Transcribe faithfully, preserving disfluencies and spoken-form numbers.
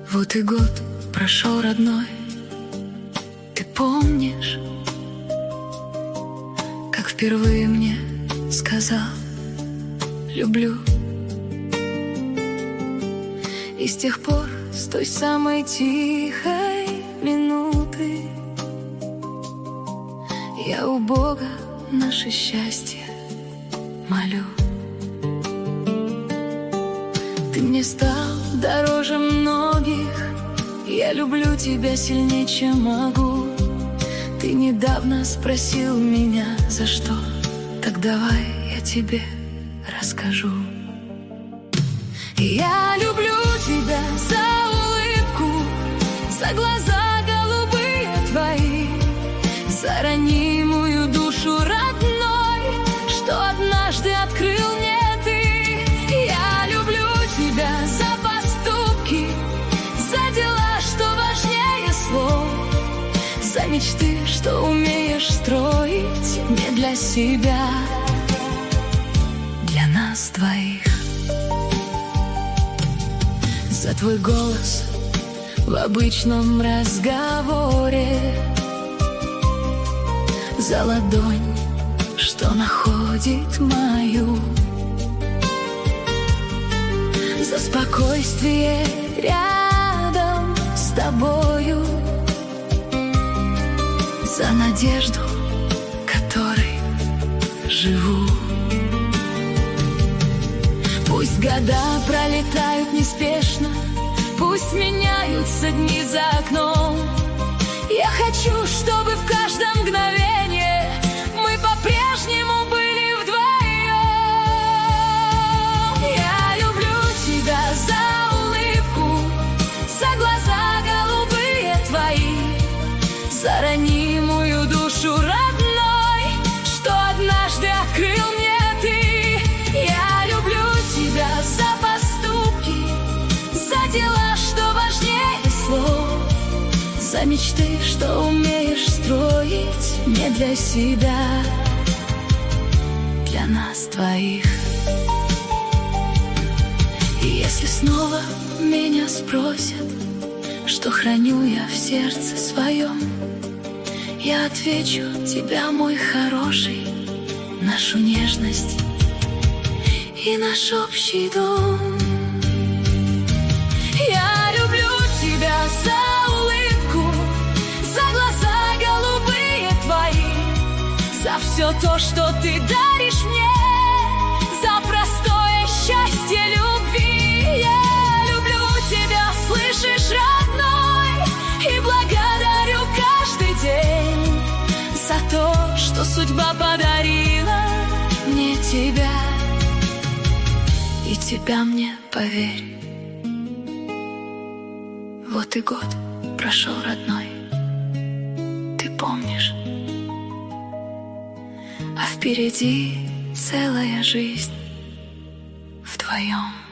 Вот и год прошел, родной. Ты помнишь, как впервые мне сказал «люблю»? И с тех пор, с той самой тихой минуты, я у Бога наше счастье молю. Ты мне стал дороже многих, я люблю тебя сильнее, чем могу. Ты недавно спросил меня, за что, так давай я тебе расскажу. Я люблю тебя за улыбку, за глаза голубые твои, за ранимую душу родной, что однажды открыл мне ты. Я люблю тебя за поступки, за дела, что важнее слов, за мечты, что умеешь строить не для себя, для нас двоих. За твой голос в обычном разговоре, за ладонь, что находит мою, за спокойствие рядом с тобою, за надежду, которой живу. Пусть года пролетают неспешно, пусть меняются дни за окном, я хочу, чтобы в каждом мгновении мы по-прежнему были вдвоем. Я люблю тебя за улыбку, за глаза голубые твои, за ранимую душу родной, что однажды открыл мне ты. Я люблю тебя за поступки, за дела, что важнее слов, за мечты, что умеешь строить не для себя, для нас двоих. И если снова меня спросят, что храню я в сердце своем, я отвечу: тебя, мой хороший, нашу нежность и наш общий дом. Я люблю тебя за улыбку, за глаза голубые твои, за все то, что ты даришь мне, за простое счастье любви. Я люблю тебя, слышишь, родной, и благодарю каждый день за то, что судьба подарила мне тебя. И тебя мне, поверь, вот и год прошел, родной. Ты помнишь, а впереди целая жизнь вдвоем.